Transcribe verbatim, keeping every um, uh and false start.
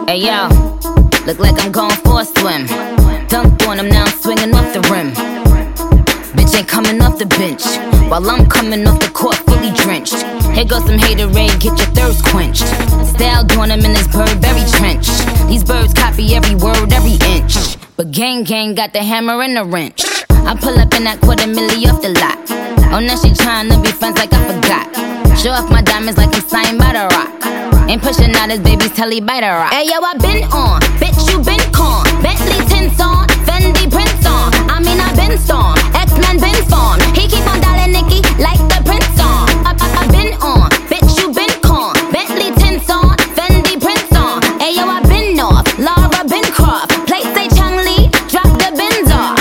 Hey yo, look like I'm going for a swim. Dunked on him, now I'm swinging off the rim. Bitch ain't coming off the bench, while I'm coming off the court fully drenched. Here goes some haterade, get your thirst quenched. Style doing him in this Burberry trench. These birds copy every word, every inch. But gang gang got the hammer and the wrench. I pull up in that quarter milli off the lot. Oh, now she tryna be friends like I forgot. Show off my diamonds like I'm signed by the rock. Ain't pushing out his baby's telly by the rock. Hey yo, I been on, bitch you been con. Bentley tints on, Fendi prints on. I mean I been storm.